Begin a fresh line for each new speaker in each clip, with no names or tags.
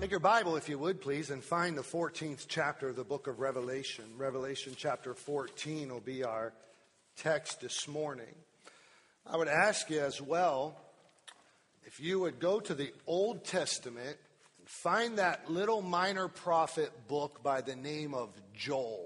Take your Bible, if you would, please, and find the 14th chapter of the book of Revelation. Revelation chapter 14 will be our text this morning. I would ask you as well, if you would go to the Old Testament and find that little minor prophet book by the name of Joel.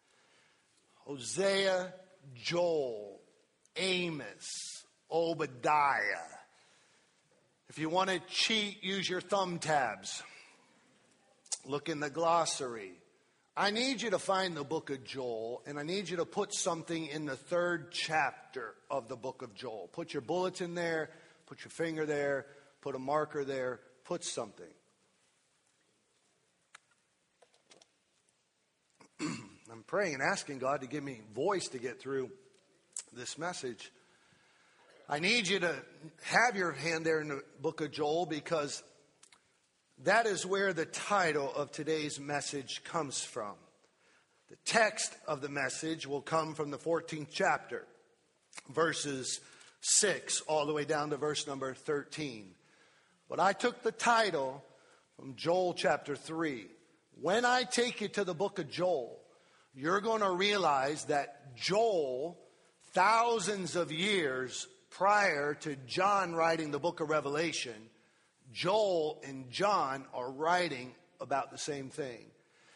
Hosea, Joel, Amos, Obadiah. If you want to cheat, use your thumb tabs. Look in the glossary. I need you to find the book of Joel, and I need you to put something in the 3rd chapter of the book of Joel. Put your bulletin there, put your finger there, put a marker there, put something. I'm praying and asking God to give me voice to get through this message. I need you to have your hand there in the book of Joel, because that is where the title of today's message comes from. The text of the message will come from the 14th chapter, verses 6 all the way down to verse number 13. But I took the title from Joel chapter 3. When I take you to the book of Joel, you're going to realize that Joel, thousands of years prior to John writing the book of Revelation, Joel and John are writing about the same thing.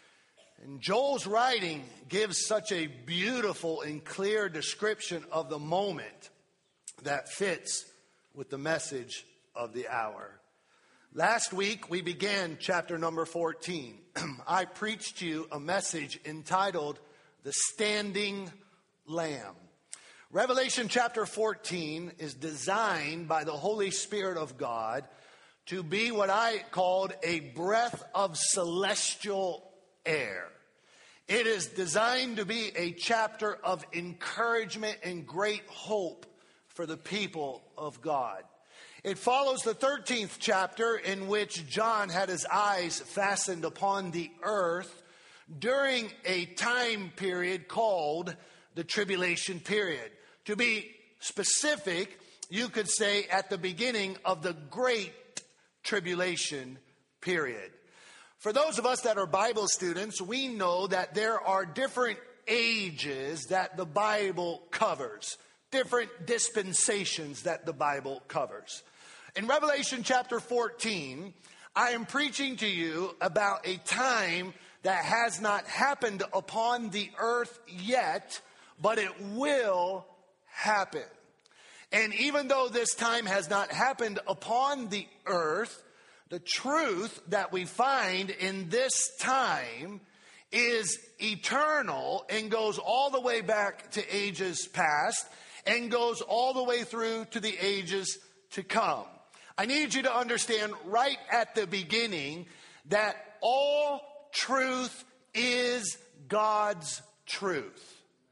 And Joel's writing gives such a beautiful and clear description of the moment that fits with the message of the hour. Last week, we began chapter number 14. I preached to you a message entitled, The Standing Lamb. Revelation chapter 14 is designed by the Holy Spirit of God to be what I called a breath of celestial air. It is designed to be a chapter of encouragement and great hope for the people of God. It follows the 13th chapter, in which John had his eyes fastened upon the earth during a time period called the tribulation period. To be specific, you could say at the beginning of the Great Tribulation period. For those of us that are Bible students, we know that there are different ages that the Bible covers, different dispensations that the Bible covers. In Revelation chapter 14, I am preaching to you about a time that has not happened upon the earth yet, but it will happen. And even though this time has not happened upon the earth, the truth that we find in this time is eternal and goes all the way back to ages past and goes all the way through to the ages to come. I need you to understand right at the beginning that all truth is God's truth.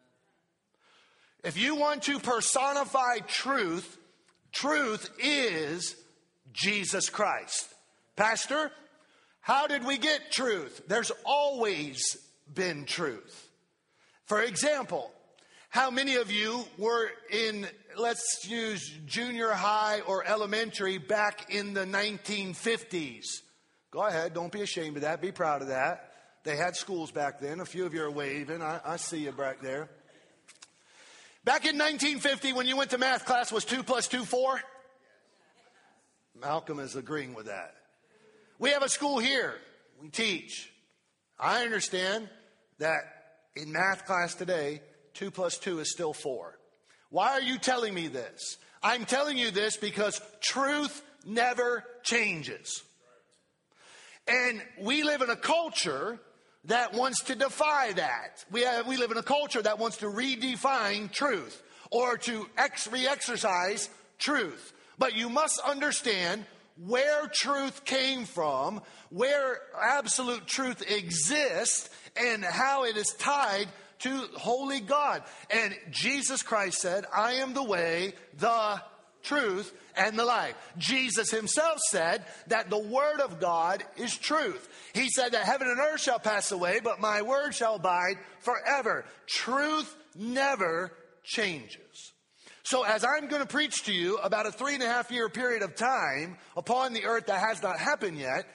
If you want to personify truth, truth is Jesus Christ. Pastor, how did we get truth? There's always been truth. For example, how many of you were in, let's use junior high or elementary back in the 1950s? Go ahead, don't be ashamed of that. Be proud of that. They had schools back then. A few of you are waving. I see you back there. Back in 1950, when you went to math class, was 2 plus 2 4? Malcolm is agreeing with that. We have a school here. We teach. I understand that in math class today, 2 plus 2 is still 4. Why are you telling me this? I'm telling you this because truth never changes. And we live in a culture that wants to defy that. We live in a culture that wants to redefine truth or to re-exercise truth. But you must understand where truth came from, where absolute truth exists, and how it is tied to holy God. And Jesus Christ said, I am the way, the truth, and the life. Jesus himself said that the word of God is truth. He said that heaven and earth shall pass away, but my word shall abide forever. Truth never changes. So as I'm going to preach to you about a 3.5 year period of time upon the earth that has not happened yet,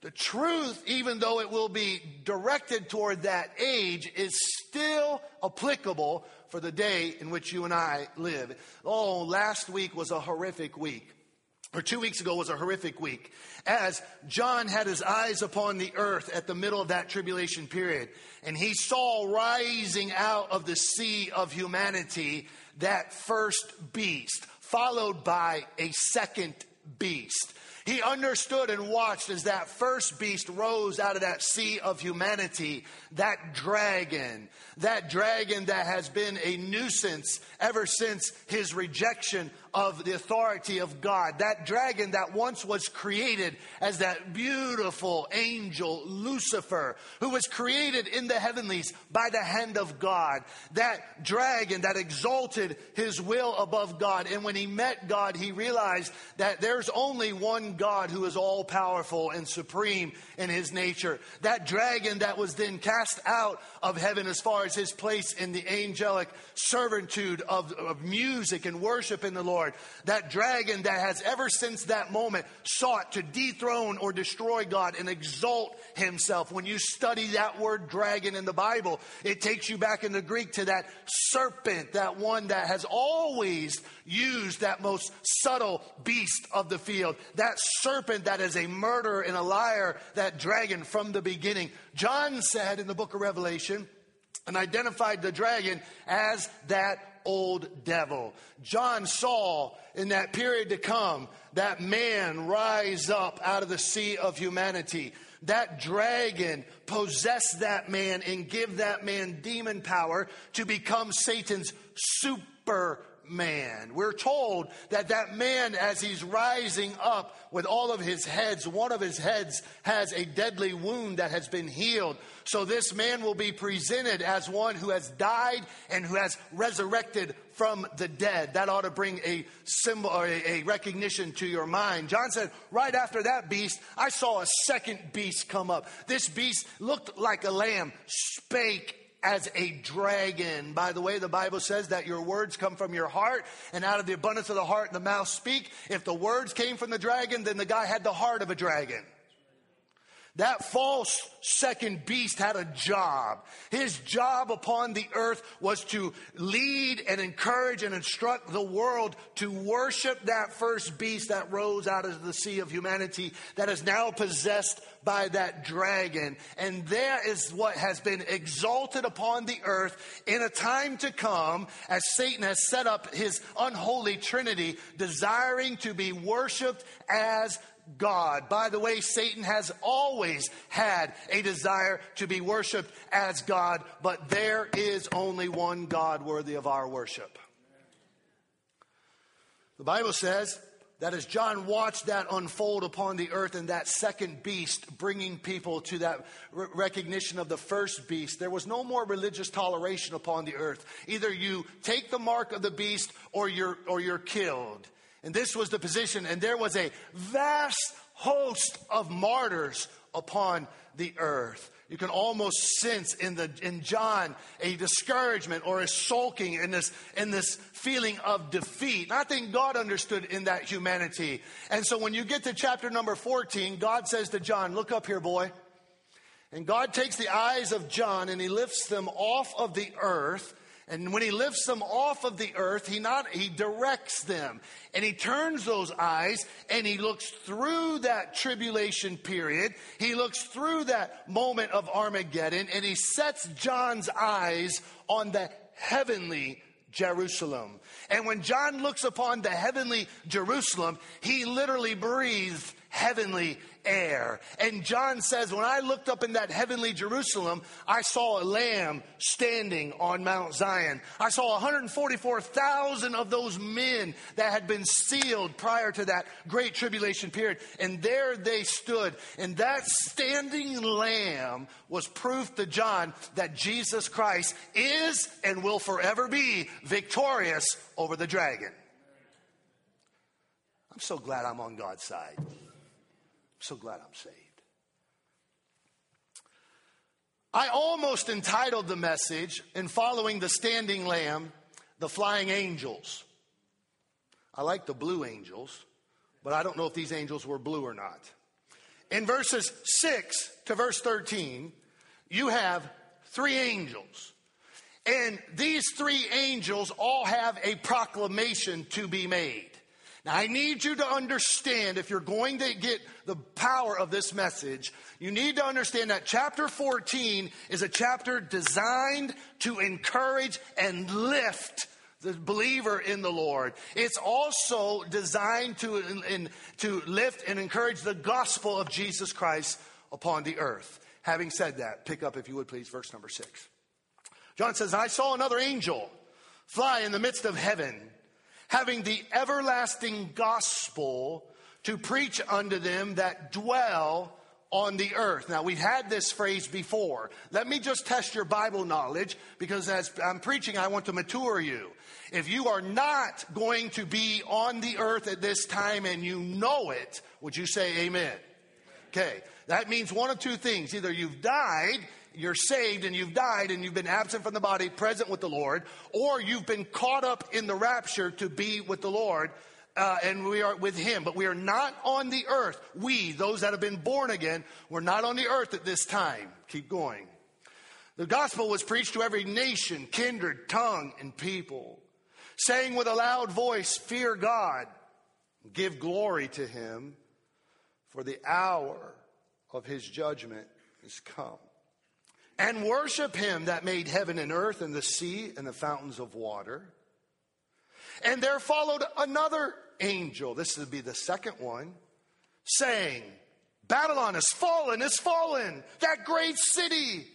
the truth, even though it will be directed toward that age, is still applicable for the day in which you and I live. Oh, last week was a horrific week. Or 2 weeks ago was a horrific week, as John had his eyes upon the earth at the middle of that tribulation period. And he saw rising out of the sea of humanity that first beast, followed by a second beast. He understood and watched as that first beast rose out of that sea of humanity, that dragon that has been a nuisance ever since his rejection of the authority of God. That dragon that once was created as that beautiful angel Lucifer, who was created in the heavenlies by the hand of God. That dragon that exalted his will above God. And when he met God, he realized that there's only one God who is all powerful and supreme in his nature. That dragon that was then cast out of heaven as far as his place in the angelic servitude of music and worship in the Lord. That dragon that has ever since that moment sought to dethrone or destroy God and exalt himself. When you study that word dragon in the Bible, it takes you back in the Greek to that serpent, that one that has always used that most subtle beast of the field. That serpent that is a murderer and a liar, that dragon from the beginning. John said in the book of Revelation and identified the dragon as that old devil. John saw in that period to come that man rise up out of the sea of humanity. That dragon possess that man and give that man demon power to become Satan's superman. We're told that that man, as he's rising up with all of his heads, one of his heads has a deadly wound that has been healed. So this man will be presented as one who has died and who has resurrected from the dead. That ought to bring a symbol or a recognition to your mind. John said, right after that beast, I saw a second beast come up. This beast looked like a lamb, spake as a dragon. By the way, the Bible says that your words come from your heart, and out of the abundance of the heart the mouth speak. If the words came from the dragon, then the guy had the heart of a dragon. That false second beast had a job. His job upon the earth was to lead and encourage and instruct the world to worship that first beast that rose out of the sea of humanity, that is now possessed by that dragon. And there is what has been exalted upon the earth in a time to come, as Satan has set up his unholy trinity, desiring to be worshiped as God. By the way, Satan has always had a desire to be worshiped as God, but there is only one God worthy of our worship. The Bible says that as John watched that unfold upon the earth and that second beast bringing people to that recognition of the first beast, there was no more religious toleration upon the earth. Either you take the mark of the beast or you're killed. And this was the position, and there was a vast host of martyrs upon the earth. You can almost sense in John a discouragement or a sulking in this feeling of defeat. And I think God understood in that humanity. And so when you get to chapter number 14, God says to John, look up here, boy. And God takes the eyes of John and he lifts them off of the earth. And when he lifts them off of the earth, he directs them. And he turns those eyes and he looks through that tribulation period. He looks through that moment of Armageddon and he sets John's eyes on the heavenly Jerusalem. And when John looks upon the heavenly Jerusalem, he literally breathes heavenly air. And John says, when I looked up in that heavenly Jerusalem, I saw a lamb standing on Mount Zion. I saw 144,000 of those men that had been sealed prior to that great tribulation period. And there they stood. And that standing lamb was proof to John that Jesus Christ is and will forever be victorious over the dragon. I'm so glad I'm on God's side. So glad I'm saved. I almost entitled the message, in following the standing lamb, the flying angels. I like the blue angels, but I don't know if these angels were blue or not. In verses 6 to verse 13, you have 3 angels. And these 3 angels all have a proclamation to be made. Now, I need you to understand, if you're going to get the power of this message, you need to understand that chapter 14 is a chapter designed to encourage and lift the believer in the Lord. It's also designed to lift and encourage the gospel of Jesus Christ upon the earth. Having said that, pick up, if you would please, verse number 6. John says, I saw another angel fly in the midst of heaven, having the everlasting gospel to preach unto them that dwell on the earth. Now, we've had this phrase before. Let me just test your Bible knowledge, because as I'm preaching, I want to mature you. If you are not going to be on the earth at this time and you know it, would you say amen? Okay, that means one of 2 things. Either you've died, you're saved and you've died and you've been absent from the body, present with the Lord, or you've been caught up in the rapture to be with the Lord, and we are with him. But we are not on the earth. We, those that have been born again, we're not on the earth at this time. Keep going. The gospel was preached to every nation, kindred, tongue, and people, saying with a loud voice, fear God, give glory to him, for the hour of his judgment is come. And worship him that made heaven and earth and the sea and the fountains of water. And there followed another angel, this would be the second one, saying, Babylon is fallen, that great city,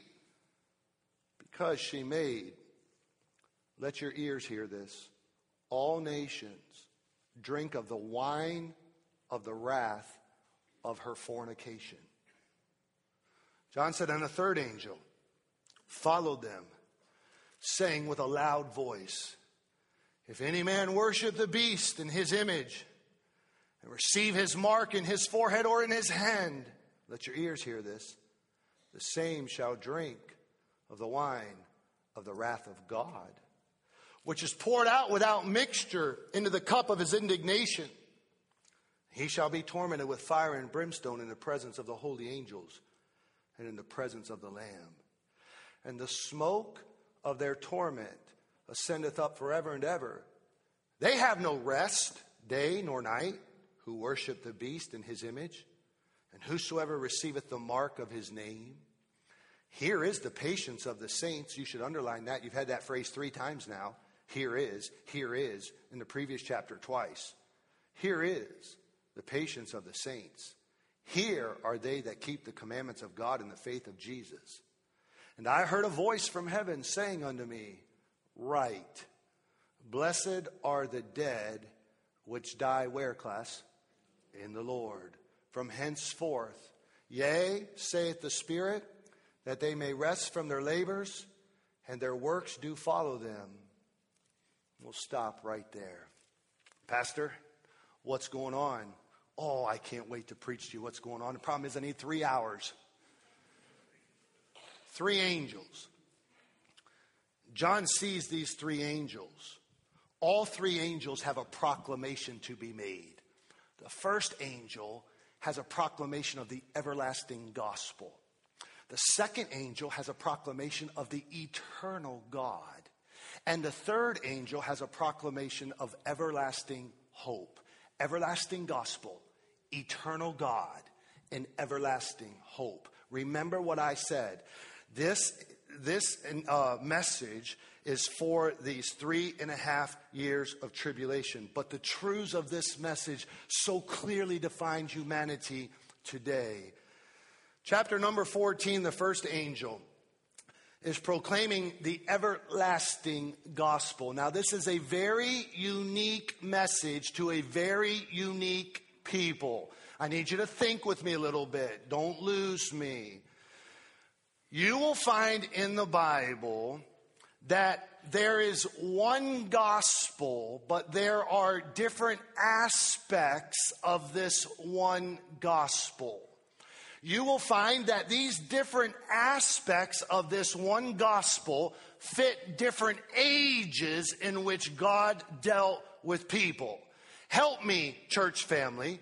because she made, let your ears hear this, all nations drink of the wine of the wrath of her fornication. John said, and a third angel followed them, saying with a loud voice, if any man worship the beast in his image and receive his mark in his forehead or in his hand, let your ears hear this, the same shall drink of the wine of the wrath of God, which is poured out without mixture into the cup of his indignation. He shall be tormented with fire and brimstone in the presence of the holy angels and in the presence of the Lamb. And the smoke of their torment ascendeth up forever and ever. They have no rest, day nor night, who worship the beast in his image, and whosoever receiveth the mark of his name. Here is the patience of the saints. You should underline that. You've had that phrase 3 times now. Here is, in the previous chapter twice. Here is the patience of the saints. Here are they that keep the commandments of God in the faith of Jesus. And I heard a voice from heaven saying unto me, write, blessed are the dead which die, where, class? In the Lord. From henceforth, yea, saith the Spirit, that they may rest from their labors, and their works do follow them. We'll stop right there. Pastor, what's going on? Oh, I can't wait to preach to you what's going on. The problem is I need 3 hours. 3 angels. John sees these 3 angels. All 3 angels have a proclamation to be made. The first angel has a proclamation of the everlasting gospel. The second angel has a proclamation of the eternal God. And the third angel has a proclamation of everlasting hope. Everlasting gospel, eternal God, and everlasting hope. Remember what I said. This message is for these 3.5 years of tribulation. But the truths of this message so clearly define humanity today. Chapter number 14, the first angel is proclaiming the everlasting gospel. Now, this is a very unique message to a very unique people. I need you to think with me a little bit. Don't lose me. You will find in the Bible that there is one gospel, but there are different aspects of this one gospel. You will find that these different aspects of this one gospel fit different ages in which God dealt with people. Help me, church family.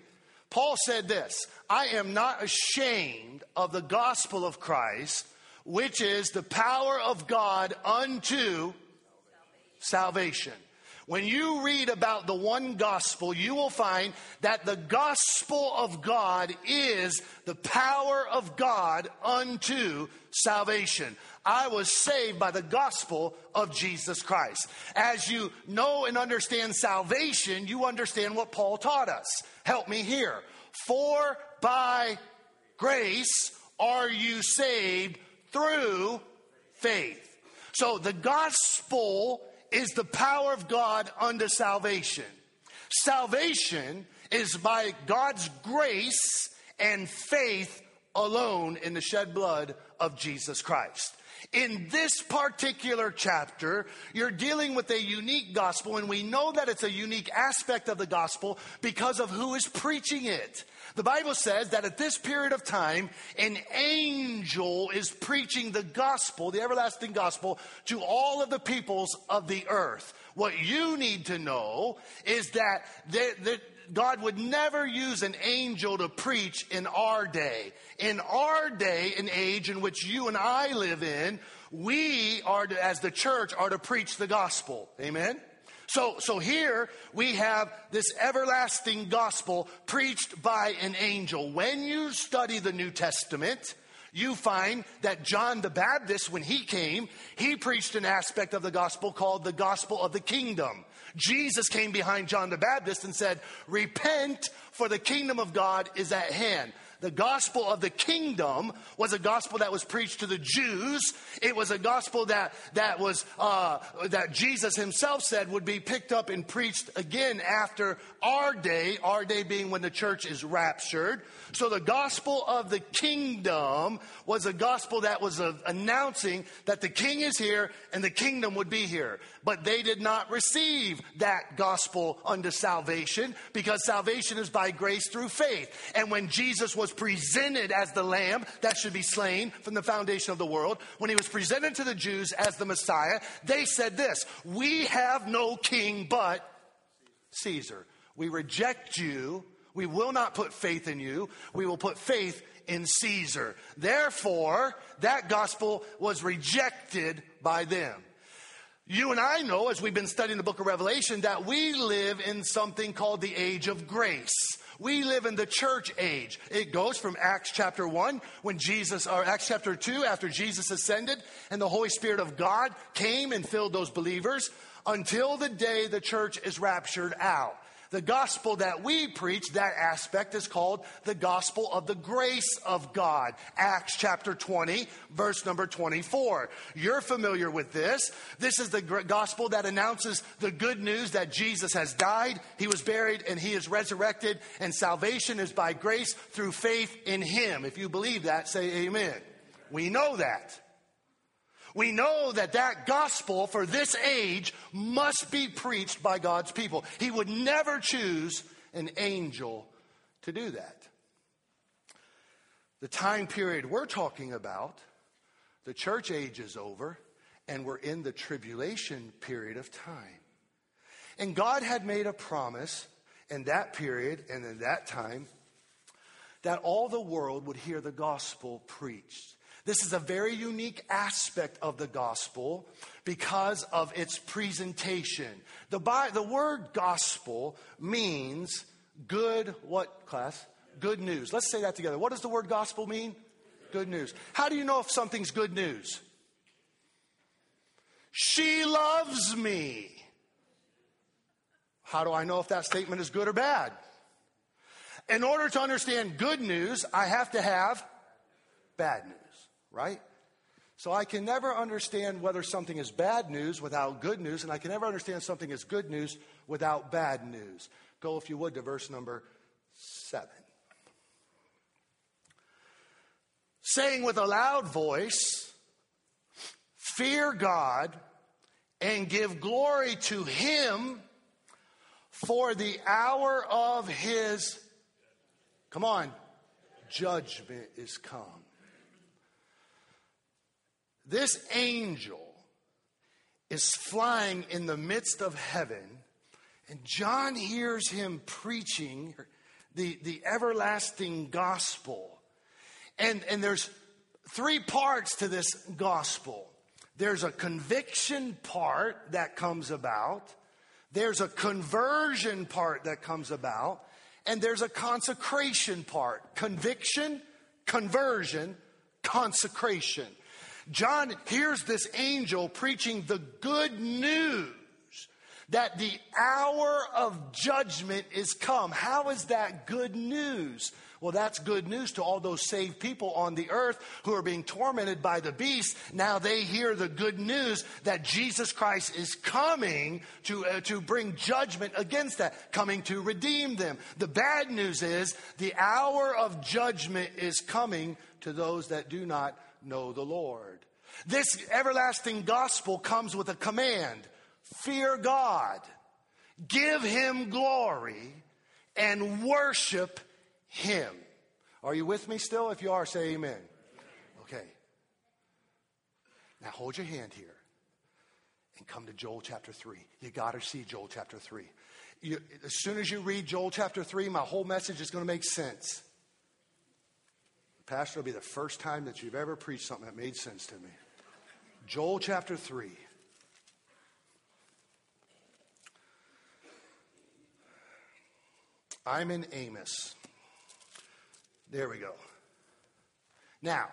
Paul said this, I am not ashamed of the gospel of Christ, which is the power of God unto salvation. When you read about the one gospel, you will find that the gospel of God is the power of God unto salvation. I was saved by the gospel of Jesus Christ. As you know and understand salvation, you understand what Paul taught us. Help me here. For by grace are you saved through faith. So the gospel is the power of God unto salvation. Salvation is by God's grace and faith alone in the shed blood of Jesus Christ. In this particular chapter, you're dealing with a unique gospel, and we know that it's a unique aspect of the gospel because of who is preaching it. The Bible says that at this period of time, an angel is preaching the gospel, the everlasting gospel, to all of the peoples of the earth. What you need to know is that God would never use an angel to preach in our day. In our day and age in which you and I live in, we are, as the church, are to preach the gospel. Amen? So here we have this everlasting gospel preached by an angel. When you study the New Testament, you find that John the Baptist, when he came, he preached an aspect of the gospel called the gospel of the kingdom. Jesus came behind John the Baptist and said, repent, for the kingdom of God is at hand. The gospel of the kingdom was a gospel that was preached to the Jews. It was a gospel that Jesus himself said would be picked up and preached again after our day being when the church is raptured. So the gospel of the kingdom was a gospel that was announcing that the king is here and the kingdom would be here. But they did not receive that gospel unto salvation, because salvation is by grace through faith. And when Jesus was presented as the lamb that should be slain from the foundation of the world, when he was presented to the Jews as the Messiah, they said this, we have no king but Caesar. We reject you. We will not put faith in you. We will put faith in Caesar. Therefore, that gospel was rejected by them. You and I know, as we've been studying the book of Revelation, that we live in something called the age of grace. We live in the church age. It goes from Acts chapter 1, or Acts chapter 2, after Jesus ascended and the Holy Spirit of God came and filled those believers, until the day the church is raptured out. The gospel that we preach, that aspect is called the gospel of the grace of God. Acts chapter 20, verse number 24. You're familiar with this. This is the gospel that announces the good news that Jesus has died, he was buried, and he is resurrected, and salvation is by grace through faith in him. If you believe that, say amen. We know that. We know that that gospel for this age must be preached by God's people. He would never choose an angel to do that. The time period we're talking about, the church age is over, and we're in the tribulation period of time. And God had made a promise in that period and in that time that all the world would hear the gospel preached. This is a very unique aspect of the gospel because of its presentation. The word gospel means good, what class? Good news. Let's say that together. What does the word gospel mean? Good news. How do you know if something's good news? She loves me. How do I know if that statement is good or bad? In order to understand good news, I have to have bad news. Right? So I can never understand whether something is bad news without good news, and I can never understand something is good news without bad news. Go, if you would, to verse number 7. Saying with a loud voice, fear God and give glory to him, for the hour of his, come on, judgment is come. This angel is flying in the midst of heaven, and John hears him preaching the everlasting gospel. And there's three parts to this gospel. There's a conviction part that comes about. There's a conversion part that comes about. And there's a consecration part. Conviction, conversion, consecration. John hears this angel preaching the good news that the hour of judgment is come. How is that good news? Well, that's good news to all those saved people on the earth who are being tormented by the beast. Now they hear the good news that Jesus Christ is coming to bring judgment against that, coming to redeem them. The bad news is the hour of judgment is coming to those that do not know the Lord. This everlasting gospel comes with a command. Fear God, give him glory, and worship him. Are you with me still? If you are, say amen. Okay. Now hold your hand here and come to Joel chapter 3. You got to see Joel chapter 3. As soon as you read Joel chapter 3, my whole message is going to make sense. Pastor, it'll be the first time that you've ever preached something that made sense to me. Joel chapter 3. I'm in Amos. There we go. Now,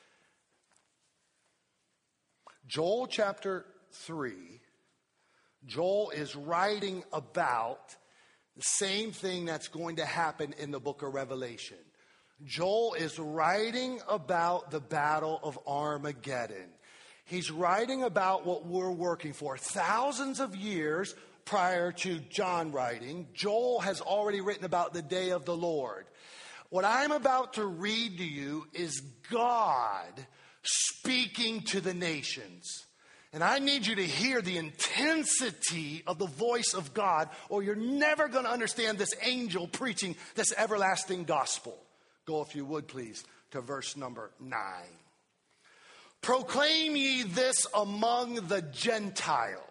Joel chapter 3, Joel is writing about the same thing that's going to happen in the book of Revelation. Joel is writing about the battle of Armageddon. He's writing about what we're working for. Thousands of years prior to John writing, Joel has already written about the day of the Lord. What I'm about to read to you is God speaking to the nations. And I need you to hear the intensity of the voice of God, or you're never going to understand this angel preaching this everlasting gospel. Go, if you would, please, to verse number 9. Proclaim ye this among the Gentiles.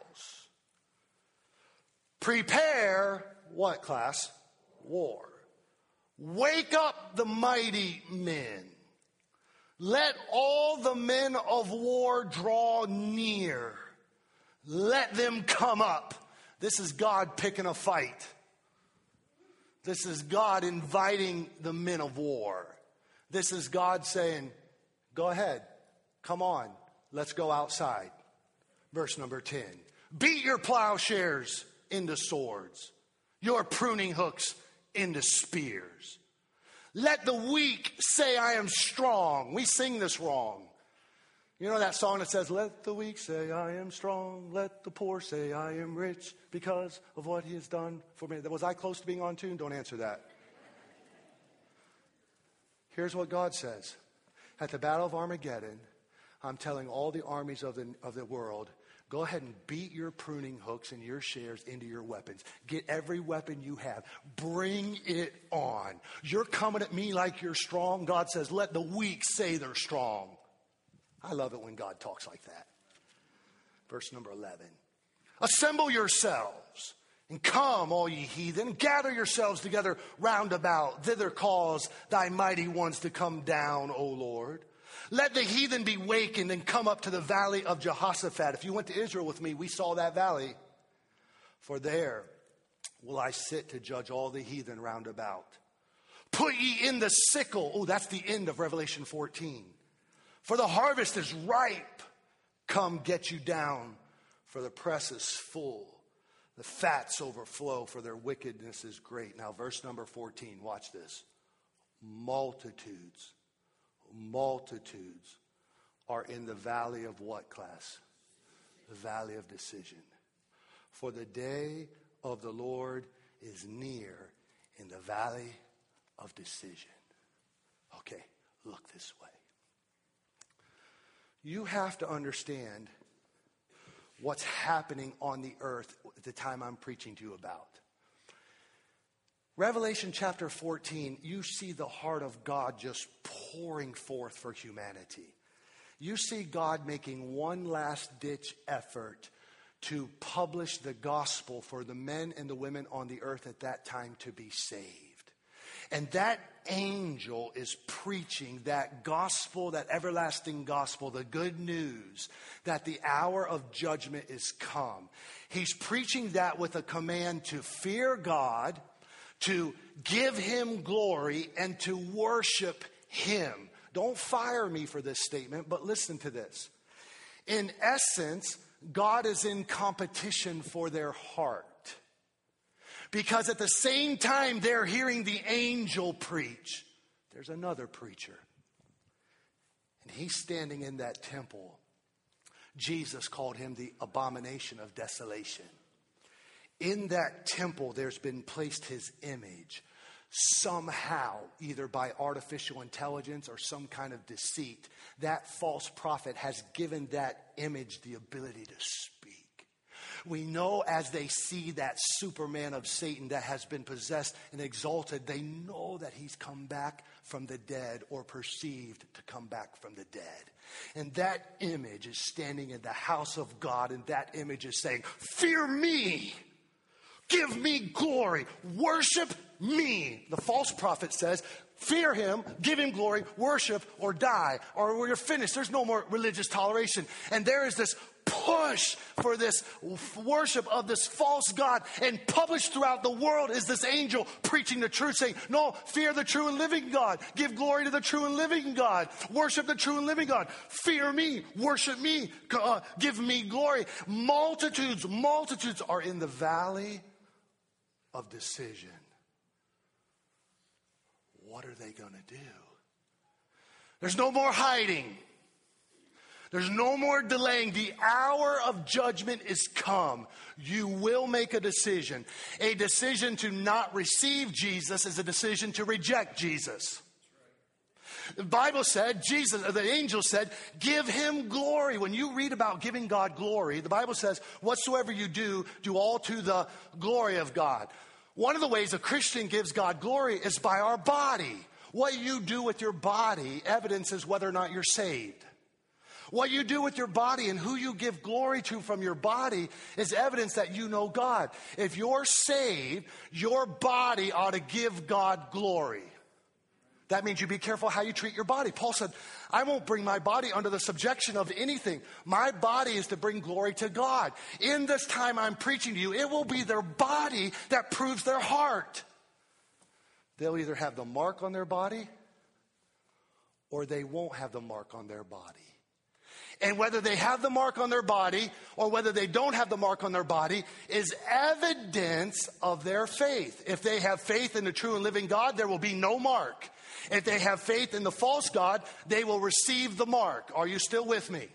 Prepare, what class? War. Wake up the mighty men. Let all the men of war draw near. Let them come up. This is God picking a fight. This is God inviting the men of war. This is God saying, go ahead, come on, let's go outside. Verse number 10. Beat your plowshares into swords, your pruning hooks into spears. Let the weak say, I am strong. We sing this wrong. You know that song that says, let the weak say, I am strong. Let the poor say, I am rich because of what he has done for me. Was I close to being on tune? Don't answer that. Here's what God says. At the Battle of Armageddon, I'm telling all the armies of the world, go ahead and beat your pruning hooks and your shares into your weapons. Get every weapon you have. Bring it on. You're coming at me like you're strong. God says, let the weak say they're strong. I love it when God talks like that. Verse number 11. Assemble yourselves and come, all ye heathen. Gather yourselves together round about. Thither cause thy mighty ones to come down, O Lord. Let the heathen be wakened and come up to the valley of Jehoshaphat. If you went to Israel with me, we saw that valley. For there will I sit to judge all the heathen round about. Put ye in the sickle. Oh, that's the end of Revelation 14. For the harvest is ripe. Come get you down, for the press is full. The fats overflow, for their wickedness is great. Now, verse number 14, watch this. Multitudes are in the valley of what class? The valley of decision. For the day of the Lord is near in the valley of decision. Okay, look this way. You have to understand what's happening on the earth at the time I'm preaching to you about. Revelation chapter 14, you see the heart of God just pouring forth for humanity. You see God making one last ditch effort to publish the gospel for the men and the women on the earth at that time to be saved. And that angel is preaching that gospel, that everlasting gospel, the good news that the hour of judgment is come. He's preaching that with a command to fear God, to give him glory, and to worship him. Don't fire me for this statement, but listen to this. In essence, God is in competition for their heart. Because at the same time they're hearing the angel preach, there's another preacher. And he's standing in that temple. Jesus called him the abomination of desolation. In that temple, there's been placed his image. Somehow, either by artificial intelligence or some kind of deceit, that false prophet has given that image the ability to speak. We know as they see that Superman of Satan that has been possessed and exalted, they know that he's come back from the dead or perceived to come back from the dead. And that image is standing in the house of God, and that image is saying, fear me, give me glory, worship me. The false prophet says, fear him, give him glory, worship, or die, or you're finished. There's no more religious toleration. And there is this push for this worship of this false god, and published throughout the world is this angel preaching the truth, saying, no, fear the true and living God, give glory to the true and living God, worship the true and living God, fear me, worship me, give me glory. Multitudes are in the valley of decision. What are they going to do? There's no more hiding. There's no more delaying. The hour of judgment is come. You will make a decision. A decision to not receive Jesus is a decision to reject Jesus. The Bible said, the angel said, give him glory. When you read about giving God glory, the Bible says, whatsoever you do all to the glory of God. One of the ways a Christian gives God glory is by our body. What you do with your body evidences whether or not you're saved. What you do with your body and who you give glory to from your body is evidence that you know God. If you're saved, your body ought to give God glory. That means you be careful how you treat your body. Paul said, I won't bring my body under the subjection of anything. My body is to bring glory to God. In this time I'm preaching to you, it will be their body that proves their heart. They'll either have the mark on their body or they won't have the mark on their body. And whether they have the mark on their body or whether they don't have the mark on their body is evidence of their faith. If they have faith in the true and living God, there will be no mark. If they have faith in the false God, they will receive the mark. Are you still with me?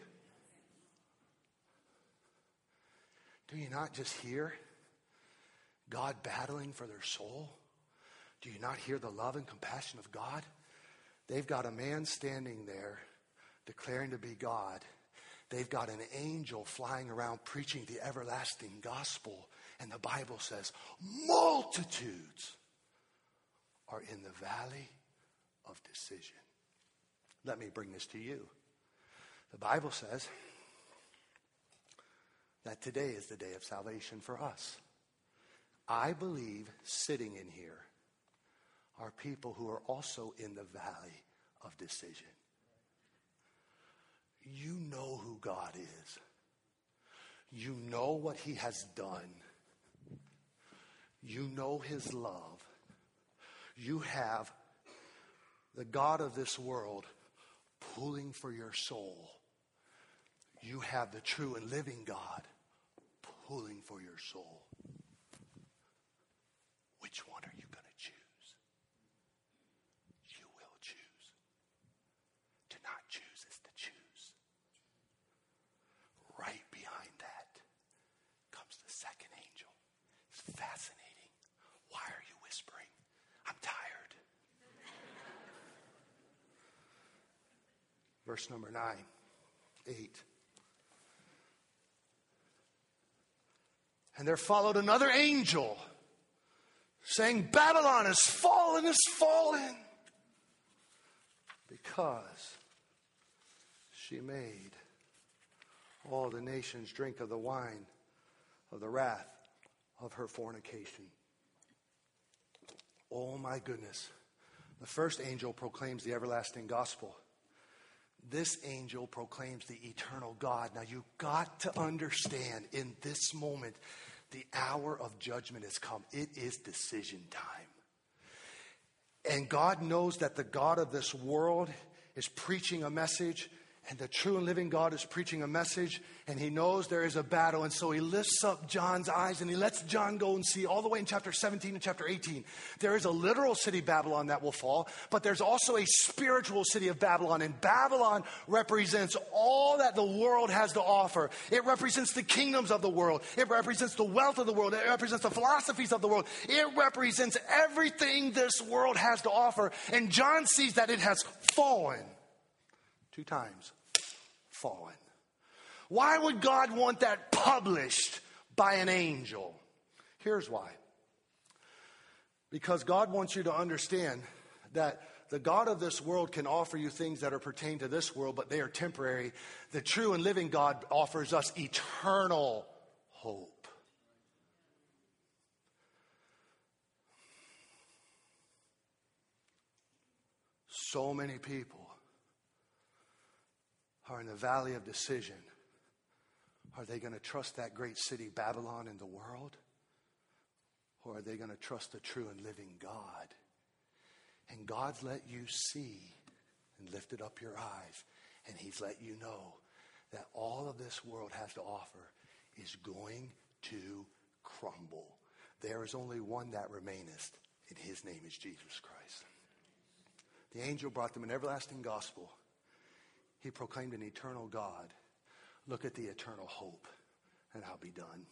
Do you not just hear God battling for their soul? Do you not hear the love and compassion of God? They've got a man standing there declaring to be God. They've got an angel flying around preaching the everlasting gospel. And the Bible says multitudes are in the valley of decision. Let me bring this to you. The Bible says that today is the day of salvation for us. I believe sitting in here are people who are also in the valley of decision. You know who God is. You know what he has done. You know his love. You have the God of this world pulling for your soul. You have the true and living God pulling for your soul. Which one are you going to choose? You will choose. To not choose is to choose. Right behind that comes the second angel. It's fascinating. Why are you whispering? I'm tired. Verse number 9, 8. And there followed another angel saying, Babylon is fallen, because she made all the nations drink of the wine of the wrath of her fornication. Oh my goodness. The first angel proclaims the everlasting gospel. This angel proclaims the eternal God. Now you've got to understand, in this moment, the hour of judgment has come. It is decision time. And God knows that the God of this world is preaching a message, and the true and living God is preaching a message, and he knows there is a battle. And so he lifts up John's eyes and he lets John go and see all the way in chapter 17 and chapter 18. There is a literal city, Babylon, that will fall, but there's also a spiritual city of Babylon. And Babylon represents all that the world has to offer. It represents the kingdoms of the world. It represents the wealth of the world. It represents the philosophies of the world. It represents everything this world has to offer. And John sees that it has fallen. 2 times. Fallen. Why would God want that published by an angel? Here's why. Because God wants you to understand that the God of this world can offer you things that are pertain to this world, but they are temporary. The true and living God offers us eternal hope. So many people are in the valley of decision. Are they going to trust that great city, Babylon, in the world? Or are they going to trust the true and living God? And God's let you see and lifted up your eyes. And he's let you know that all of this world has to offer is going to crumble. There is only one that remaineth, and his name is Jesus Christ. The angel brought them an everlasting gospel. He proclaimed an eternal God. Look at the eternal hope, and I'll be done.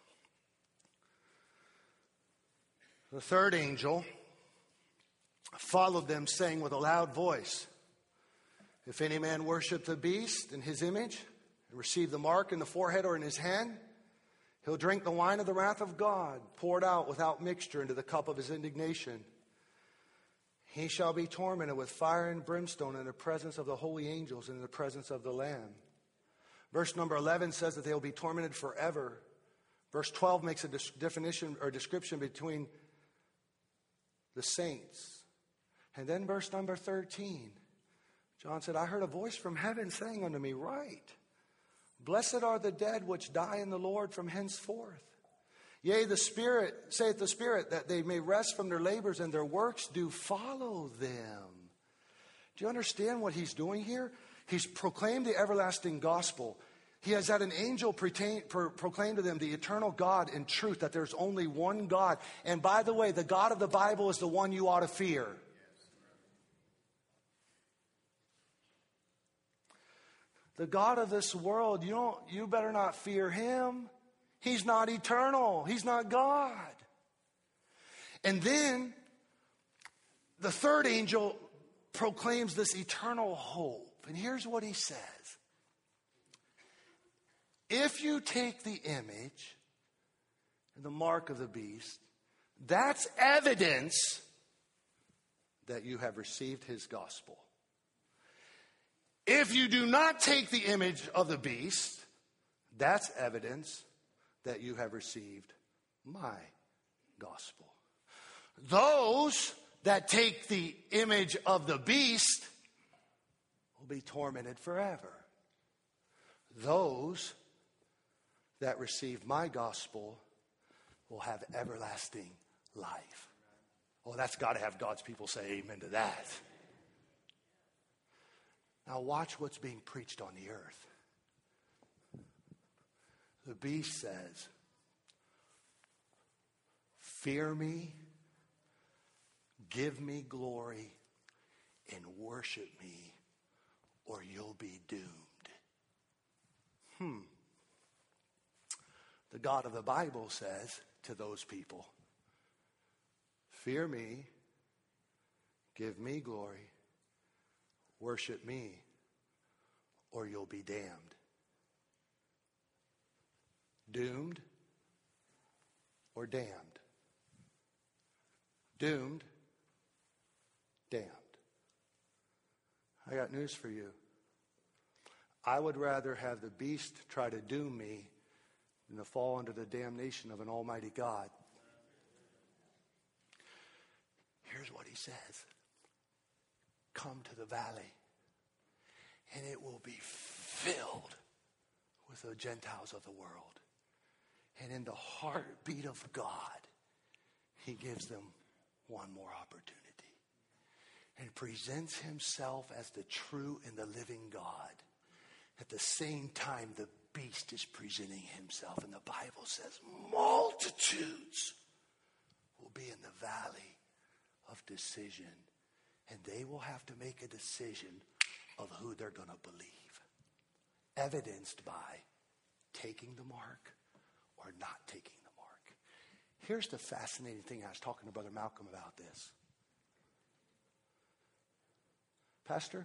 The third angel followed them, saying with a loud voice, if any man worship the beast in his image and receive the mark in the forehead or in his hand, he'll drink the wine of the wrath of God, poured out without mixture into the cup of his indignation. He shall be tormented with fire and brimstone in the presence of the holy angels and in the presence of the Lamb. Verse number 11 says that they will be tormented forever. Verse 12 makes a definition or description between the saints. And then verse number 13, John said, I heard a voice from heaven saying unto me, write, blessed are the dead which die in the Lord from henceforth. Yea, the Spirit, saith the Spirit, that they may rest from their labors and their works do follow them. Do you understand what he's doing here? He's proclaimed the everlasting gospel. He has had an angel proclaim to them the eternal God in truth, that there's only one God. And by the way, the God of the Bible is the one you ought to fear. The God of this world, you better not fear him. He's not eternal. He's not God. And then the third angel proclaims this eternal hope. And here's what he says. If you take the image and the mark of the beast, that's evidence that you have received his gospel. If you do not take the image of the beast, that's evidence that you have received my gospel. Those that take the image of the beast will be tormented forever. Those that receive my gospel will have everlasting life. Oh, that's got to have God's people say amen to that. Now watch what's being preached on the earth. The beast says, fear me, give me glory, and worship me, or you'll be doomed. The God of the Bible says to those people, fear me, give me glory, worship me, or you'll be damned. Doomed or damned? Doomed, damned. I got news for you. I would rather have the beast try to doom me than to fall under the damnation of an almighty God. Here's what he says. come to the valley, and it will be filled with the Gentiles of the world. And in the heartbeat of God, he gives them one more opportunity and presents himself as the true and the living God. At the same time, the beast is presenting himself. And the Bible says multitudes will be in the valley of decision. And they will have to make a decision of who they're going to believe. Evidenced by taking the mark or not taking the mark. Here's the fascinating thing. I was talking to Brother Malcolm about this. Pastor,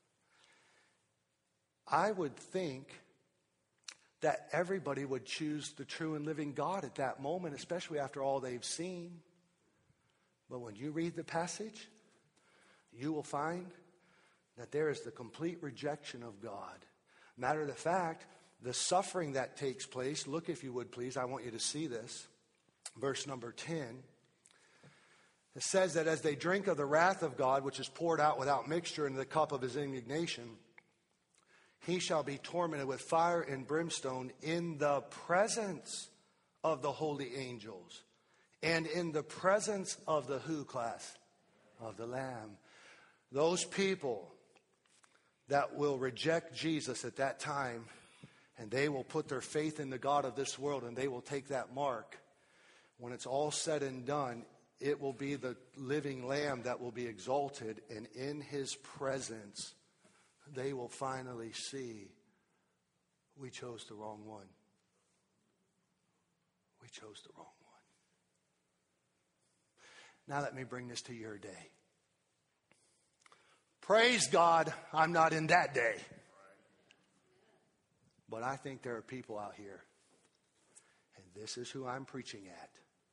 I would think that everybody would choose the true and living God at that moment, especially after all they've seen. But when you read the passage, you will find that there is the complete rejection of God. Matter of the fact, the suffering that takes place, look if you would please, I want you to see this. Verse number 10. It says that as they drink of the wrath of God, which is poured out without mixture into the cup of his indignation, he shall be tormented with fire and brimstone in the presence of the holy angels and in the presence of the who class? Of the Lamb. Those people that will reject Jesus at that time, and they will put their faith in the God of this world, and they will take that mark. When it's all said and done, it will be the living Lamb that will be exalted, and in his presence, they will finally see, we chose the wrong one. We chose the wrong one. Now let me bring this to your day. Praise God, I'm not in that day. But I think there are people out here, and this is who I'm preaching at.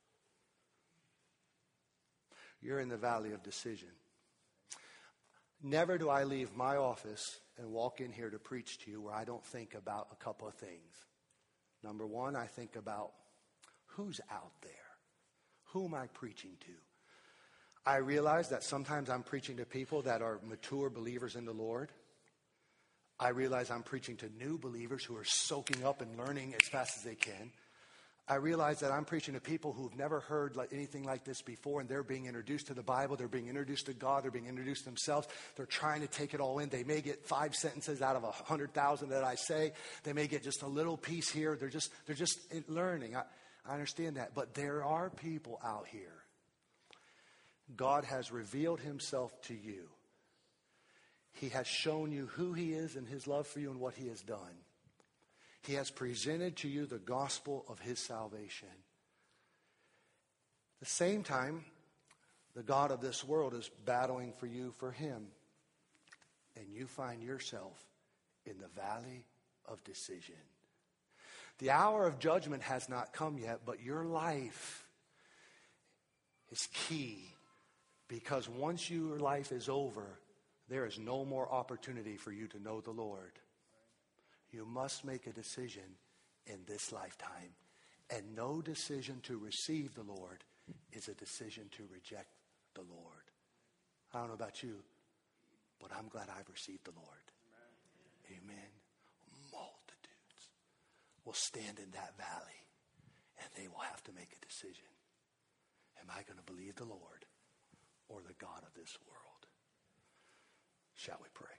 You're in the valley of decision. Never do I leave my office and walk in here to preach to you where I don't think about a couple of things. Number one, I think about who's out there. Who am I preaching to? I realize that sometimes I'm preaching to people that are mature believers in the Lord. I realize I'm preaching to new believers who are soaking up and learning as fast as they can. I realize that I'm preaching to people who've never heard anything like this before, and they're being introduced to the Bible, they're being introduced to God, they're being introduced to themselves. They're trying to take it all in. They may get 5 sentences out of 100,000 that I say. They may get just a little piece here. They're just learning. I understand that. But there are people out here. God has revealed himself to you. He has shown you who he is and his love for you and what he has done. He has presented to you the gospel of his salvation. At the same time, the God of this world is battling for you for him. And you find yourself in the valley of decision. The hour of judgment has not come yet, but your life is key. Because once your life is over, there is no more opportunity for you to know the Lord. You must make a decision in this lifetime. And no decision to receive the Lord is a decision to reject the Lord. I don't know about you, but I'm glad I've received the Lord. Amen. Multitudes will stand in that valley, and they will have to make a decision. Am I going to believe the Lord or the God of this world? Shall we pray?